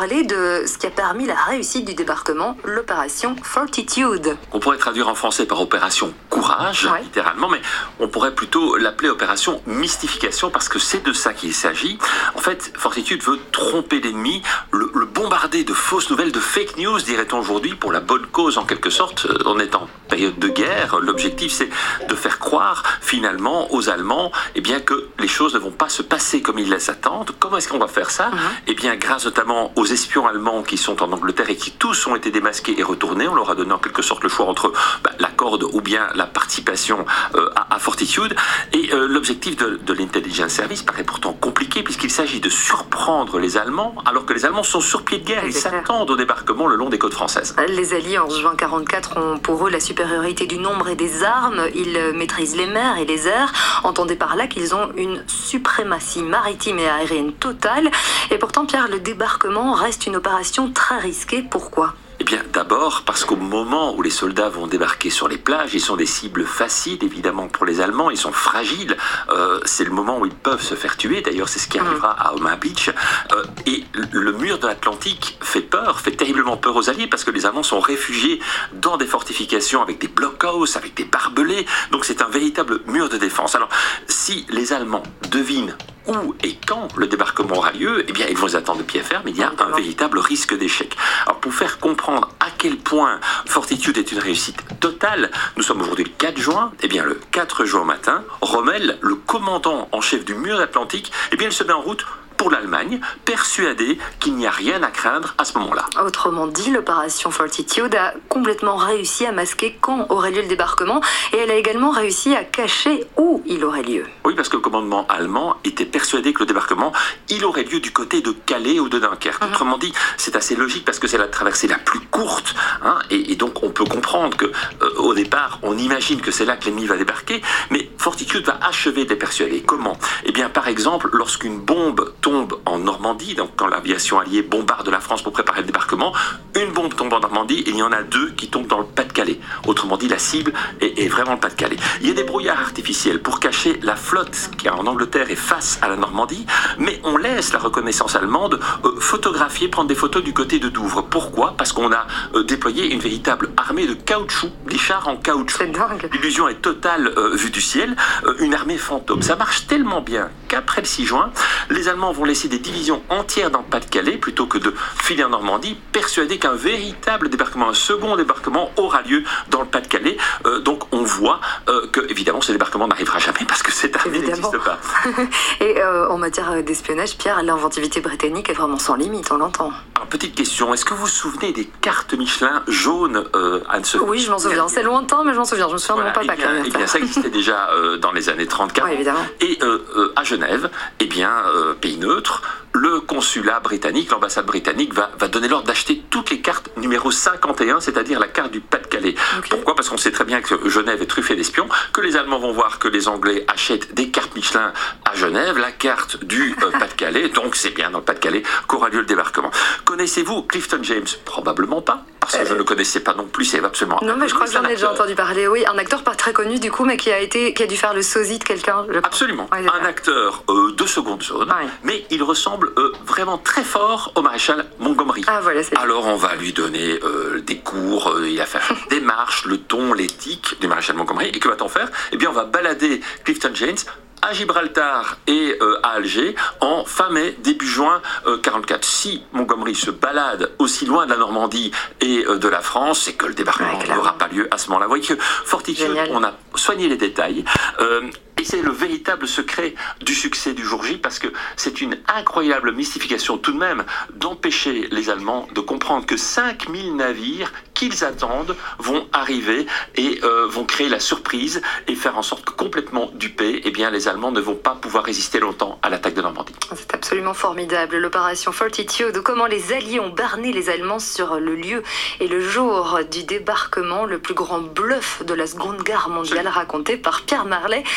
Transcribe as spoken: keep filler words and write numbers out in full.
parler de ce qui a permis la réussite du débarquement, l'opération Fortitude. On pourrait traduire en français par opération courage, ouais. littéralement, mais on pourrait plutôt l'appeler opération mystification parce que c'est de ça qu'il s'agit. En fait, Fortitude veut tromper l'ennemi, le, le bombarder de fausses nouvelles, de fake news, dirait-on aujourd'hui, pour la bonne cause en quelque sorte. On est en période de guerre. L'objectif, c'est de faire croire finalement aux Allemands eh bien, que les choses ne vont pas se passer comme ils les attendent. Comment est-ce qu'on va faire ça? Mm-hmm. Eh bien, grâce notamment aux espions allemands qui sont en Angleterre et qui tous ont été démasqués et retournés. On leur a donné en quelque sorte le choix entre bah, la corde ou bien la participation euh, à, à Fortitude. Et euh, l'objectif de, de l'intelligence service paraît pourtant compliqué puisqu'il s'agit de surprendre les Allemands alors que les Allemands sont sur pied de guerre. Ils s'attendent au débarquement le long des côtes françaises. Les Alliés en juin quarante-quatre ont pour eux la supériorité du nombre et des armes. Ils maîtrisent les mers et les airs. Entendez par là qu'ils ont une suprématie maritime et aérienne totale. Et pourtant, Pierre, le débarquement reste une opération très risquée. Pourquoi ? Eh bien, d'abord parce qu'au moment où les soldats vont débarquer sur les plages, ils sont des cibles faciles, évidemment, pour les Allemands. Ils sont fragiles. Euh, c'est le moment où ils peuvent se faire tuer. D'ailleurs, c'est ce qui arrivera à Omaha Beach. Euh, et le mur de l'Atlantique fait peur, fait terriblement peur aux Alliés parce que les Allemands sont réfugiés dans des fortifications avec des blockhaus, avec des barbelés. Donc, c'est un véritable mur de défense. Alors, si les Allemands devinent où et quand le débarquement aura lieu, eh bien, ils vont les attendre de pied ferme. Il y a un véritable risque d'échec. Alors, pour faire comprendre à quel point Fortitude est une réussite totale, nous sommes aujourd'hui le quatre juin. Eh bien, le quatre juin matin, Rommel, le commandant en chef du mur atlantique, eh bien, il se met en route pour l'Allemagne, persuadé qu'il n'y a rien à craindre à ce moment-là. Autrement dit, l'opération Fortitude a complètement réussi à masquer quand aurait lieu le débarquement et elle a également réussi à cacher où il aurait lieu. Oui, parce que le commandement allemand était persuadé que le débarquement, il aurait lieu du côté de Calais ou de Dunkerque. Mmh. Autrement dit, c'est assez logique parce que c'est la traversée la plus courte hein, et, et donc on peut comprendre que euh, au départ, on imagine que c'est là que l'ennemi va débarquer, mais Fortitude va achever de les persuader. Comment? Eh bien, par exemple, lorsqu'une bombe tombe en Normandie, donc quand l'aviation alliée bombarde la France pour préparer le débarquement, une bombe tombe en Normandie et il y en a deux qui tombent dans le Pas-de-Calais. Autrement dit, la cible est, est vraiment le Pas-de-Calais. Il y a des brouillards artificiels pour cacher la flotte qui en Angleterre est face à la Normandie, mais on laisse la reconnaissance allemande euh, photographier, prendre des photos du côté de Douvres. Pourquoi? Parce qu'on a euh, déployé une véritable armée de caoutchouc, des chars en caoutchouc. C'est dingue. L'illusion est totale euh, vue du ciel, euh, une armée fantôme. Ça marche tellement bien qu'après le six juin, les Allemands vont laisser des divisions entières dans le Pas-de-Calais plutôt que de filer en Normandie, persuadés qu'un véritable débarquement, un second débarquement aura lieu dans le Pas-de-Calais. Euh, donc on voit euh, que évidemment ce débarquement n'arrivera jamais parce que cette armée n'existe pas. Et euh, en matière d'espionnage, Pierre, l'inventivité britannique est vraiment sans limite, on l'entend. Alors, petite question, est-ce que vous vous souvenez des cartes Michelin jaunes euh, Anne-Sophie? Oui, je m'en souviens. C'est lointain, mais je m'en souviens. Je me souviens voilà, de mon papa. Eh bien, eh bien ça existait déjà euh, dans les années trente quarante. Oui, évidemment. Et euh, euh, à Genève, eh bien, euh, pays neutre, le consulat britannique, l'ambassade britannique va, va donner l'ordre d'acheter toutes les cartes numéro cinquante et un, c'est-à-dire la carte du Pas-de-Calais. Okay. Pourquoi? Parce qu'on sait très bien que Genève est truffée d'espions, que les Allemands vont voir que les Anglais achètent des cartes Michelin à Genève, la carte du euh, Pas-de-Calais, donc c'est bien dans le Pas-de-Calais qu'aura lieu le débarquement. Connaissez-vous Clifton James? Probablement pas, parce que euh... je ne le connaissais pas non plus, c'est absolument... Non, mais je crois que j'en ai déjà entendu parler, oui. Un acteur pas très connu du coup, mais qui a, été, qui a dû faire le sosie de quelqu'un. Absolument, ouais, un acteur euh, de seconde zone, ouais. Mais il ressemble euh, vraiment très fort au maréchal Montgomery. Ah, voilà, c'est Alors on va lui donner euh, des cours, euh, il a fait des marches, le ton, l'éthique du maréchal Montgomery. Et que va-t-on faire? Eh bien on va balader Clifton James à Gibraltar et euh, à Alger en fin mai, début juin euh, quarante-quatre. Si Montgomery se balade aussi loin de la Normandie et euh, de la France, c'est que le débarquement ouais, n'aura pas lieu à ce moment-là. Vous voyez que Fortitude, Génial. On a soigné les détails. Euh, Et c'est le véritable secret du succès du jour J, parce que c'est une incroyable mystification tout de même d'empêcher les Allemands de comprendre que cinq mille navires qu'ils attendent vont arriver et euh, vont créer la surprise et faire en sorte que complètement dupés, eh bien, les Allemands ne vont pas pouvoir résister longtemps à l'attaque de Normandie. C'est absolument formidable, l'opération Fortitude, comment les Alliés ont berné les Allemands sur le lieu et le jour du débarquement, le plus grand bluff de la Seconde Guerre mondiale raconté par Pierre Marlet.